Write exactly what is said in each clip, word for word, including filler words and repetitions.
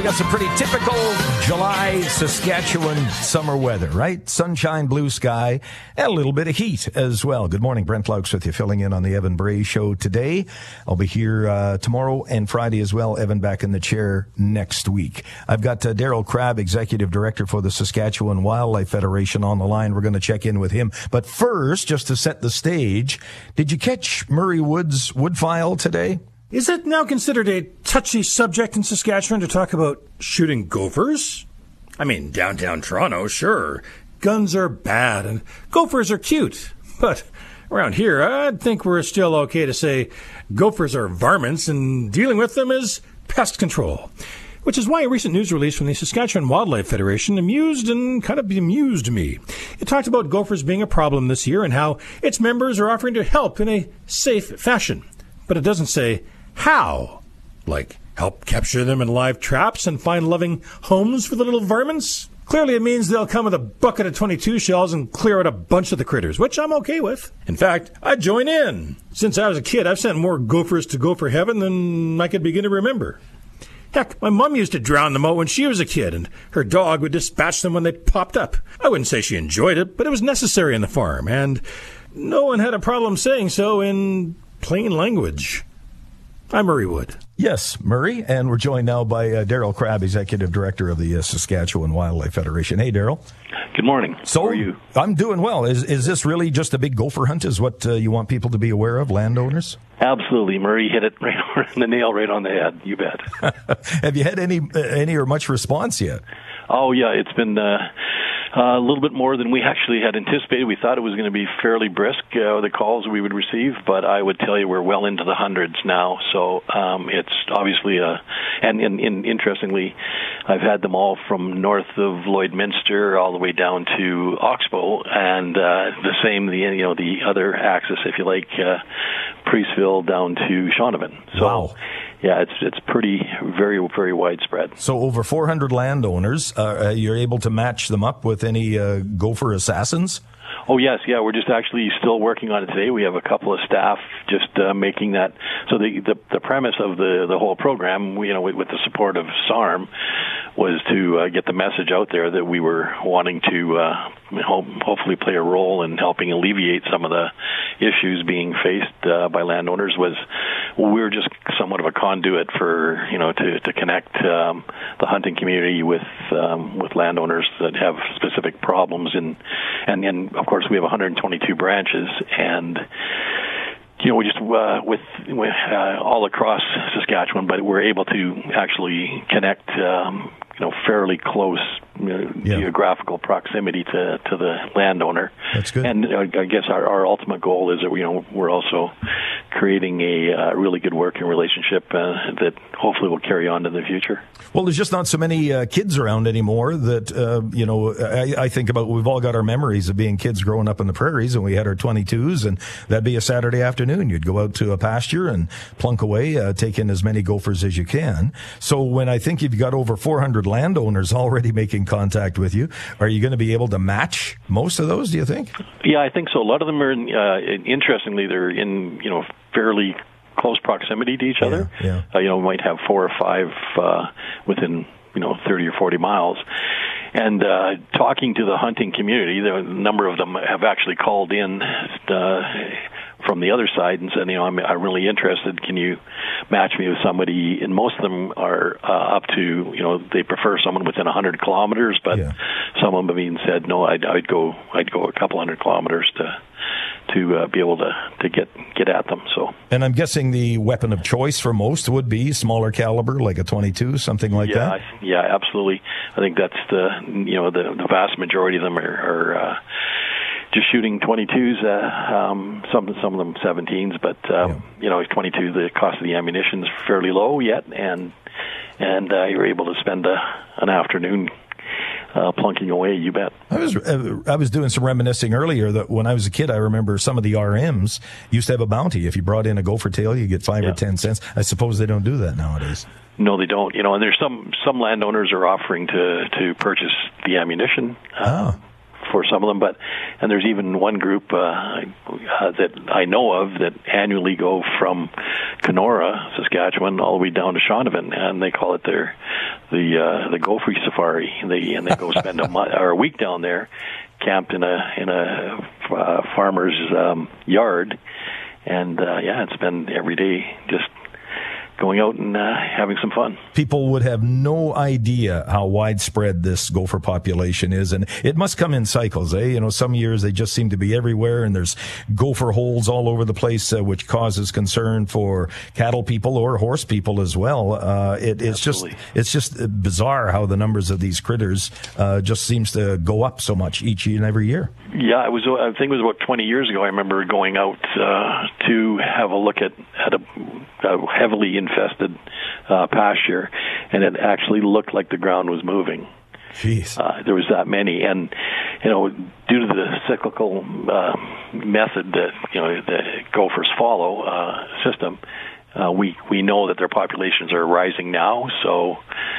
got some pretty typical July Saskatchewan summer weather, right? Sunshine, blue sky, and a little bit of heat as well. Good morning, Brent Laux with you, filling in on the Evan Bray Show today. I'll be here uh, tomorrow and Friday as well. Evan back in the chair next week. I've got uh, Daryl Crabb, Executive Director for the Saskatchewan Wildlife Federation, on the line. We're going to check in with him. But first, just to set the stage, did you catch Murray Wood's woodfile today? Is it now considered a touchy subject in Saskatchewan to talk about shooting gophers? I mean, downtown Toronto, sure. Guns are bad and gophers are cute. But around here, I'd think we're still okay to say gophers are varmints and dealing with them is pest control. Which is why a recent news release from the Saskatchewan Wildlife Federation amused and kind of bemused me. It talked about gophers being a problem this year and how its members are offering to help in a safe fashion. But it doesn't say how? Like, help capture them in live traps and find loving homes for the little varmints? Clearly it means they'll come with a bucket of twenty-two shells and clear out a bunch of the critters, which I'm okay with. In fact, I'd join in. Since I was a kid, I've sent more gophers to gopher heaven than I could begin to remember. Heck, my mom used to drown them out when she was a kid, and her dog would dispatch them when they popped up. I wouldn't say she enjoyed it, but it was necessary on the farm, and no one had a problem saying so in plain language. I'm Murray Wood. Yes, Murray, and we're joined now by uh, Daryl Crabb, Executive Director of the uh, Saskatchewan Wildlife Federation. Hey, Daryl. Good morning. So, how are you? I'm doing well. Is is this really just a big gopher hunt is what uh, you want people to be aware of, landowners? Absolutely. Murray hit it right on the nail, right on the head. You bet. Have you had any uh, any or much response yet? Oh, yeah. It's been uh, uh, a little bit more than we actually had anticipated. We thought it was going to be fairly brisk, uh, the calls we would receive, but I would tell you we're well into the hundreds now. So um, it's obviously, a, and, and, and interestingly, I've had them all from north of Lloydminster all the way down to Oxbow, and uh, the same, the you know, the other axis, if you like, uh, Priestville down to Shaunavon. So, wow. Yeah, it's it's pretty, very, very widespread. So over four hundred landowners, uh, you're able to match them up with any uh, gopher assassins? Oh, yes, yeah, we're just actually still working on it today. We have a couple of staff just uh, making that. So the, the the premise of the the whole program, you know, with, with the support of SARM, was to uh, get the message out there that we were wanting to uh, hope, hopefully play a role in helping alleviate some of the issues being faced uh, by landowners. Was we were just somewhat of a conduit for, you know, to to connect um, the hunting community with um, with landowners that have specific problems, and and and of course we have one hundred twenty-two branches, and you know, we just uh, with, with uh, all across Saskatchewan, but we're able to actually connect, um, you know, fairly close you know, yeah. geographical proximity to, to the landowner. That's good. And uh, I guess our, our ultimate goal is that you know we're also creating a uh, really good working relationship uh, that hopefully will carry on in the future. Well, there's just not so many uh, kids around anymore that, uh, you know, I, I think about, we've all got our memories of being kids growing up in the prairies, and we had our twenty-twos, and that'd be a Saturday afternoon. You'd go out to a pasture and plunk away, uh, take in as many gophers as you can. So when I think you've got over four hundred landowners already making contact with you, are you going to be able to match most of those, do you think? Yeah, I think so. A lot of them are, in, uh, interestingly, they're in, you know, fairly close proximity to each other. Yeah, yeah. Uh, you know, we might have four or five uh, within, you know, thirty or forty miles. And uh, talking to the hunting community, the number of them have actually called in uh, from the other side and said, you know, I'm, I'm really interested. Can you match me with somebody? And most of them are uh, up to, you know, they prefer someone within one hundred kilometers, but yeah. some of them have even said, no, I'd, I'd go, I'd go a couple hundred kilometers to to uh, be able to, to get get at them. So, and I'm guessing the weapon of choice for most would be smaller caliber, like a twenty-two, something like yeah, that. I, yeah, absolutely. I think that's the you know the, the vast majority of them are, are uh, just shooting twenty-twos. Uh, um, some some of them seventeens, but um, yeah. you know, twenty-two. The cost of the ammunition is fairly low yet, and and uh, you're able to spend a, an afternoon. Uh, plunking away, you bet. I was uh, I was doing some reminiscing earlier that when I was a kid, I remember some of the R Ms used to have a bounty. If you brought in a gopher tail, you get five yeah. or ten cents. I suppose they don't do that nowadays. No, they don't. You know, and there's some some landowners are offering to to purchase the ammunition. Uh, oh. For some of them, but and there's even one group uh, uh, that I know of that annually go from Kenora, Saskatchewan, all the way down to Shaunavon, and they call it their the uh, the Gopher Safari. They and they go spend a month or a week down there, camped in a in a uh, farmer's um, yard, and uh, yeah, it's been every day just going out and uh, having some fun. People would have no idea how widespread this gopher population is, and it must come in cycles, eh? You know, some years they just seem to be everywhere, and there's gopher holes all over the place, uh, which causes concern for cattle people or horse people as well. Uh, it, it's Absolutely. just it's just bizarre how the numbers of these critters uh, just seems to go up so much each and every year. Yeah, it was. I think it was about twenty years ago. I remember going out uh, to have a look at at a, a heavily infested uh, pasture, and it actually looked like the ground was moving. Jeez, uh, there was that many, and you know, due to the cyclical uh, method that you know the gophers follow uh, system, uh, we we know that their populations are rising now. So.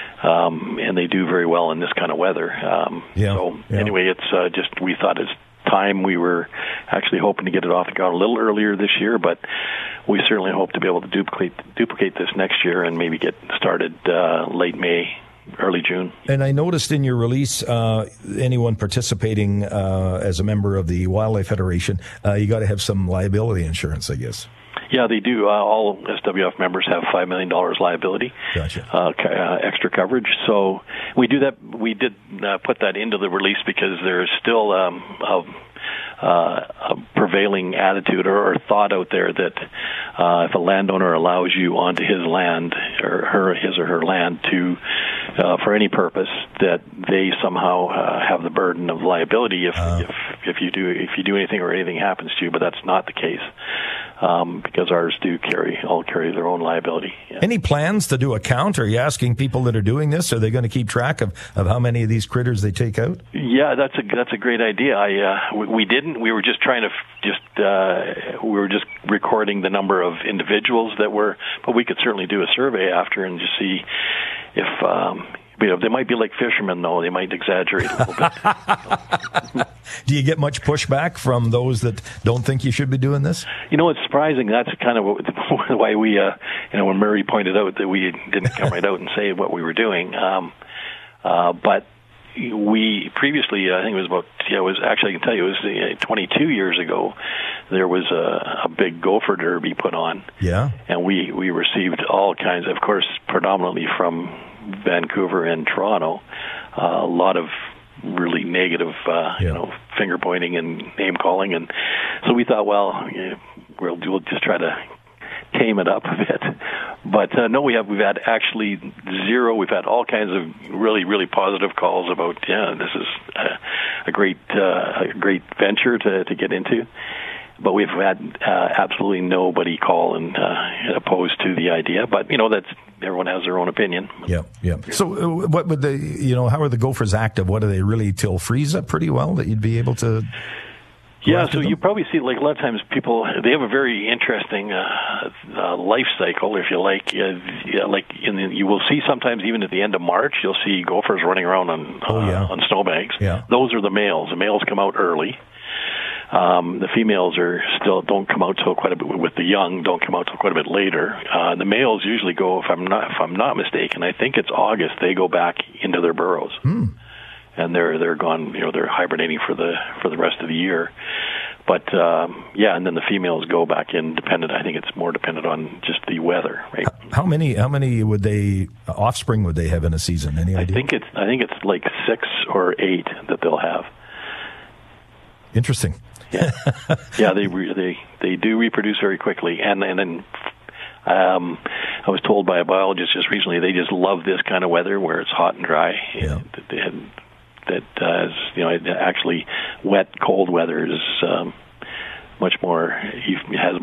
Um, and they do very well in this kind of weather. Um, yeah, so yeah. anyway, it's uh, just we thought it's time. We were actually hoping to get it off the ground a little earlier this year, but we certainly hope to be able to duplicate duplicate this next year and maybe get started uh, late May, early June. And I noticed in your release, uh, anyone participating uh, as a member of the Wildlife Federation, uh, you got to have some liability insurance, I guess. Yeah, they do. Uh, all S W F members have five million dollars liability, gotcha. uh, uh, extra coverage. So we do that. We did uh, put that into the release because there is still um, a, uh, a prevailing attitude or, or thought out there that uh, if a landowner allows you onto his land or her, his or her land to uh, for any purpose, that they somehow uh, have the burden of liability if, uh. if if you do if you do anything or anything happens to you. But that's not the case. Um, because ours do carry, all carry their own liability. Yeah. Any plans to do a count? Are you asking people that are doing this? Are they going to keep track of, of how many of these critters they take out? Yeah, that's a that's a great idea. I uh, we, we didn't. We were just trying to f- just uh, we were just recording the number of individuals that were, but we could certainly do a survey after and just see if. Um, You know, they might be like fishermen, though. They might exaggerate a little bit. Do you get much pushback from those that don't think you should be doing this? You know, it's surprising. That's kind of what, why we, uh, you know, when Murray pointed out that we didn't come right out and say what we were doing. Um, uh, but we previously, I think it was about, yeah, it was actually, I can tell you, it was uh, twenty-two years ago, there was a, a big gopher derby put on. Yeah. And we, we received all kinds, of course, predominantly from Vancouver and Toronto, uh, a lot of really negative, uh, yeah. you know, finger pointing and name calling, and so we thought, well, yeah, we'll, we'll just try to tame it up a bit. But uh, no, we have we've had actually zero. We've had all kinds of really really positive calls about yeah, this is a, a great uh, a great venture to to get into. But we've had uh, absolutely nobody call and uh, opposed to the idea. But you know, that's everyone has their own opinion. Yeah, yeah. So, uh, what would they? You know, how are the gophers active? What are they really till freeze up pretty well that you'd be able to? Yeah, so them? You probably see like a lot of times people they have a very interesting uh, uh, life cycle, if you like. Uh, yeah, like in the, you will see sometimes even at the end of March, you'll see gophers running around on uh, oh, yeah. on snowbanks. Yeah. Those are the males. The males come out early. Um, the females are still don't come out till quite a bit with the young. Don't come out till quite a bit later. Uh, the males usually go, if I'm not if I'm not mistaken, I think it's August. They go back into their burrows, hmm. and they're they're gone. You know, they're hibernating for the for the rest of the year. But um, yeah, and then the females go back in. Dependent, I think it's more dependent on just the weather, right? How many how many would they offspring would they have in a season? Any idea? I think it's I think it's like six or eight that they'll have. Interesting. Yeah, yeah, they re- they they do reproduce very quickly, and and then um, I was told by a biologist just recently they just love this kind of weather where it's hot and dry. Yeah. And that uh, is, you know, actually wet, cold weather is um, much more. He has much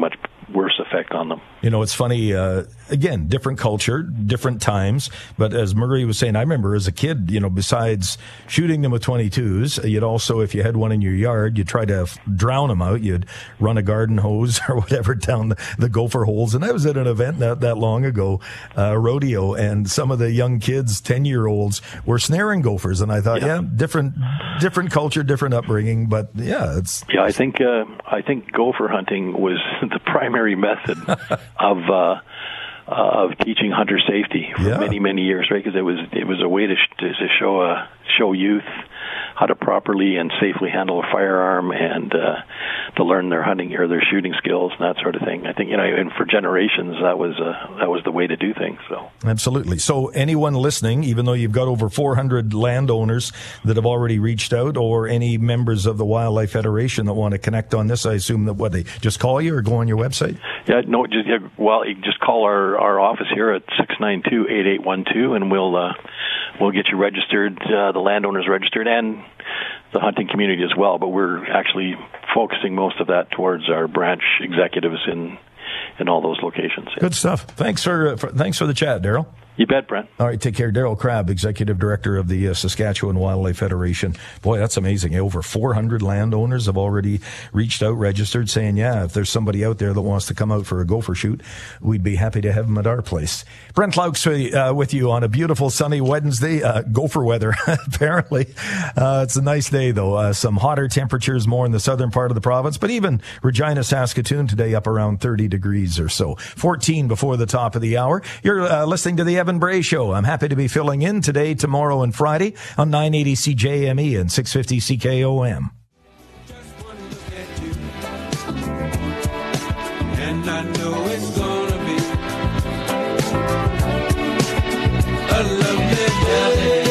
worse effect on them. You know, it's funny, uh, again, different culture, different times. But as Murray was saying, I remember as a kid, you know, besides shooting them with twenty-twos, you'd also, if you had one in your yard, you'd try to f- drown them out. You'd run a garden hose or whatever down the, the gopher holes. And I was at an event not that long ago, uh, rodeo, and some of the young kids, ten-year-olds, were snaring gophers. And I thought, yeah, yeah different different culture, different upbringing. But, yeah, it's... Yeah, I think, uh, I think gopher hunting was the primary method of uh, uh, of teaching hunter safety for yeah. many many years, right? Because it was it was a way to sh- to show uh, show youth how to properly and safely handle a firearm and uh, to learn their hunting or their shooting skills and that sort of thing. I think, you know, and for generations that was uh, that was the way to do things. So absolutely. So anyone listening, even though you've got over four hundred landowners that have already reached out, or any members of the Wildlife Federation that want to connect on this, I assume that what they just call you or go on your website. Yeah, no, just yeah, well, you just call our, our office here at six nine two, eight eight one two, and we'll uh, we'll get you registered, uh, the landowners registered, and the hunting community as well. But we're actually focusing most of that towards our branch executives in in all those locations. Yeah. Good stuff. Thanks for, for thanks for the chat, Daryl. You bet, Brent. All right, take care. Daryl Crabb, Executive Director of the uh, Saskatchewan Wildlife Federation. Boy, that's amazing. Over four hundred landowners have already reached out, registered, saying, yeah, if there's somebody out there that wants to come out for a gopher shoot, we'd be happy to have them at our place. Brent Laux uh, with you on a beautiful sunny Wednesday. Uh, gopher weather, apparently. Uh, it's a nice day, though. Uh, some hotter temperatures more in the southern part of the province, but even Regina, Saskatoon today up around thirty degrees or so. fourteen before the top of the hour. You're uh, listening to the Evan Bray Show. I'm happy to be filling in today, tomorrow, and Friday on nine eighty C J M E and six fifty C K O M. Just one look at you, and I know it's gonna be a lovely day.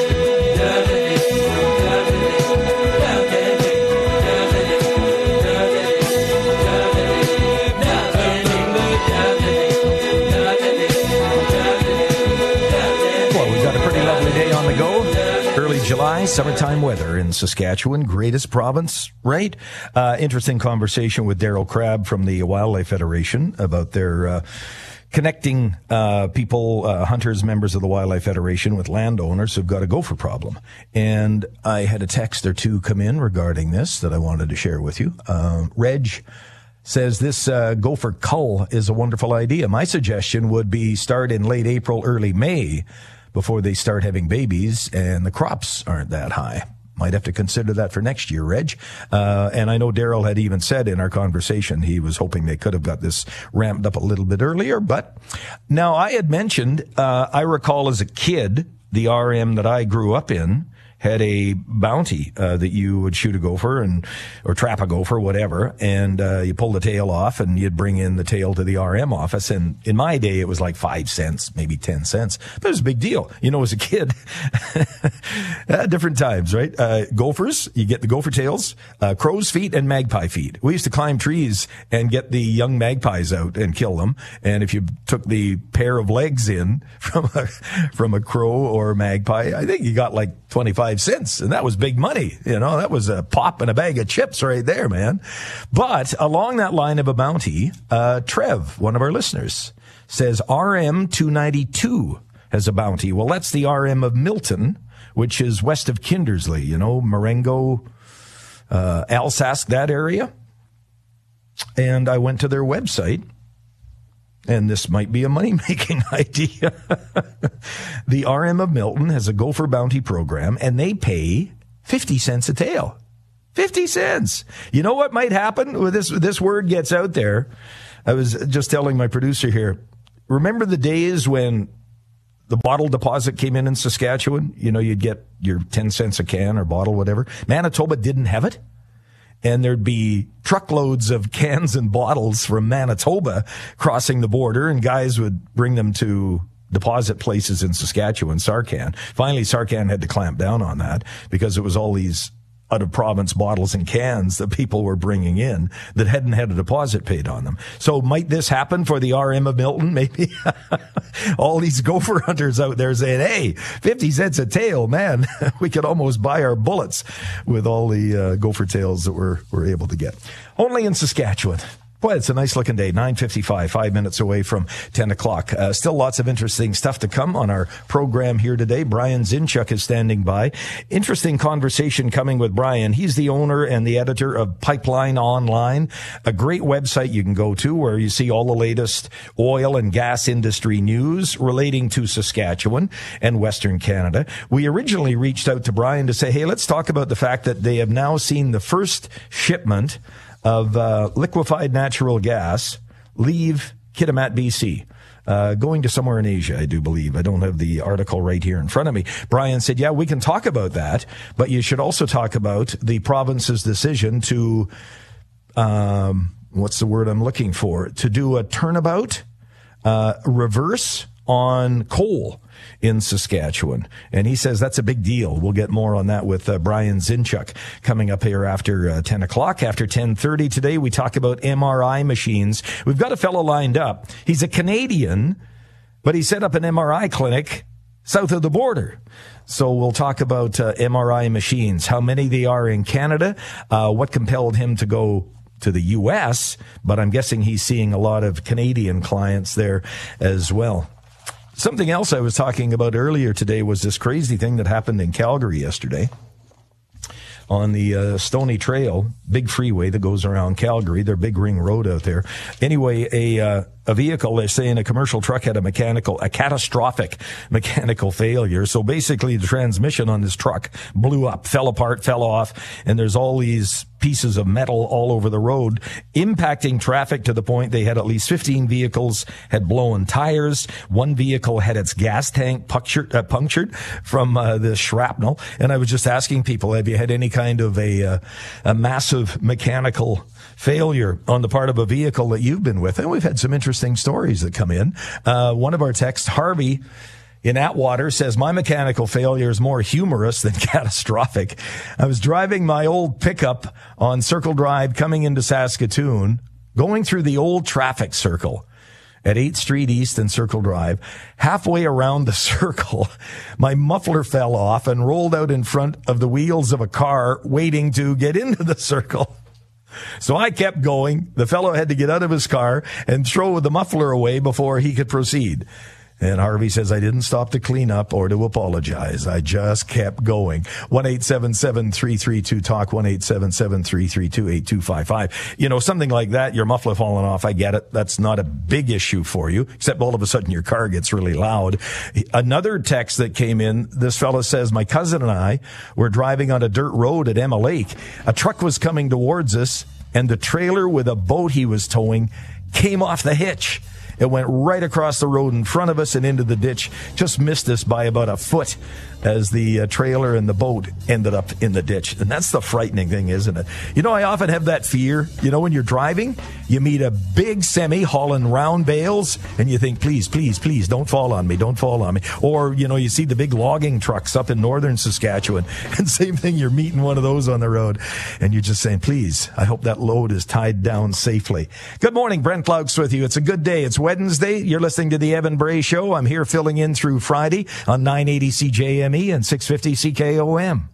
July, summertime weather in Saskatchewan, greatest province, right? Uh, interesting conversation with Daryl Crabb from the Wildlife Federation about their uh, connecting uh, people, uh, hunters, members of the Wildlife Federation with landowners who've got a gopher problem. And I had a text or two come in regarding this that I wanted to share with you. Uh, Reg says this uh, gopher cull is a wonderful idea. My suggestion would be start in late April, early May, before they start having babies and the crops aren't that high. Might have to consider that for next year, Reg. Uh, and I know Daryl had even said in our conversation he was hoping they could have got this ramped up a little bit earlier. But now I had mentioned, uh, I recall as a kid, the R M that I grew up in had a bounty uh, that you would shoot a gopher and or trap a gopher, whatever, and uh, you pull the tail off and you'd bring in the tail to the R M office. And in my day, it was like five cents, maybe ten cents, but it was a big deal. You know, as a kid, uh, different times, right? Uh, gophers, you get the gopher tails, uh, crow's feet, and magpie feet. We used to climb trees and get the young magpies out and kill them. And if you took the pair of legs in from a, from a crow or magpie, I think you got like twenty-five cents, and that was big money. You know, that was a pop and a bag of chips right there, man. But along that line of a bounty, uh, Trev, one of our listeners, says R M two ninety-two has a bounty. Well, that's the R M of Milton, which is west of Kindersley, you know, Marengo, uh, Alsace, that area. And I went to their website, and this might be a money-making idea. The R M of Milton has a gopher bounty program, and they pay fifty cents a tail. fifty cents. You know what might happen when this, this word gets out there? I was just telling my producer here, remember the days when the bottle deposit came in in Saskatchewan? You know, you'd get your ten cents a can or bottle, whatever. Manitoba didn't have it. And there'd be truckloads of cans and bottles from Manitoba crossing the border, and guys would bring them to deposit places in Saskatchewan, Sarcan. Finally, Sarcan had to clamp down on that because it was all these out-of-province bottles and cans that people were bringing in that hadn't had a deposit paid on them. So might this happen for the R M of Milton? Maybe all these gopher hunters out there saying, hey, fifty cents a tail, man, we could almost buy our bullets with all the uh, gopher tails that we're, we're able to get. Only in Saskatchewan. Boy, it's a nice looking day. nine fifty-five, five minutes away from ten o'clock. Uh, still lots of interesting stuff to come on our program here today. Brian Zinchuk is standing by. Interesting conversation coming with Brian. He's the owner and the editor of Pipeline Online, a great website you can go to where you see all the latest oil and gas industry news relating to Saskatchewan and Western Canada. We originally reached out to Brian to say, hey, let's talk about the fact that they have now seen the first shipment of uh, liquefied natural gas leave Kitimat, B C, uh, going to somewhere in Asia, I do believe. I don't have the article right here in front of me. Brian said, yeah, we can talk about that, but you should also talk about the province's decision to, um, what's the word I'm looking for, to do a turnabout, uh, reverse on coal in Saskatchewan. And he says that's a big deal. We'll get more on that with uh, Brian Zinchuk coming up here after uh, ten o'clock. After ten thirty today, we talk about M R I machines. We've got a fellow lined up. He's a Canadian, but he set up an M R I clinic south of the border. So we'll talk about uh, M R I machines, how many they are in Canada, uh, what compelled him to go to the U S, but I'm guessing he's seeing a lot of Canadian clients there as well. Something else I was talking about earlier today was this crazy thing that happened in Calgary yesterday on the uh, Stony Trail, big freeway that goes around Calgary, their big ring road out there. Anyway, a uh, a vehicle, they're saying a commercial truck had a mechanical, a catastrophic mechanical failure. So basically the transmission on this truck blew up, fell apart, fell off, and there's all these pieces of metal all over the road, impacting traffic to the point they had at least fifteen vehicles had blown tires. One vehicle had its gas tank punctured, uh, punctured from uh, the shrapnel. And I was just asking people, have you had any kind of a, uh, a massive mechanical failure on the part of a vehicle that you've been with? And we've had some interesting stories that come in. Uh, one of our texts, Harvey in Atwater, says, my mechanical failure is more humorous than catastrophic. I was driving my old pickup on Circle Drive coming into Saskatoon, going through the old traffic circle at eighth Street East and Circle Drive. Halfway around the circle, my muffler fell off and rolled out in front of the wheels of a car waiting to get into the circle. So I kept going. The fellow had to get out of his car and throw the muffler away before he could proceed. And Harvey says, I didn't stop to clean up or to apologize. I just kept going. one eight seven seven, three three two, talk, one eight seven seven, three three two, eight two five five. You know, something like that, your muffler falling off, I get it. That's not a big issue for you, except all of a sudden your car gets really loud. Another text that came in, this fellow says, my cousin and I were driving on a dirt road at Emma Lake. A truck was coming towards us, and the trailer with a boat he was towing came off the hitch. It went right across the road in front of us and into the ditch. Just missed us by about a foot as the uh, trailer and the boat ended up in the ditch. And that's the frightening thing, isn't it? You know, I often have that fear. You know, when you're driving, you meet a big semi hauling round bales and you think, please, please, please don't fall on me. Don't fall on me. Or, you know, you see the big logging trucks up in northern Saskatchewan and same thing, you're meeting one of those on the road and you're just saying, please, I hope that load is tied down safely. Good morning, Brent Plaux with you. It's a good day. It's Wednesday. You're listening to the Evan Bray Show. I'm here filling in through Friday on nine eighty C J M E and six fifty C K O M.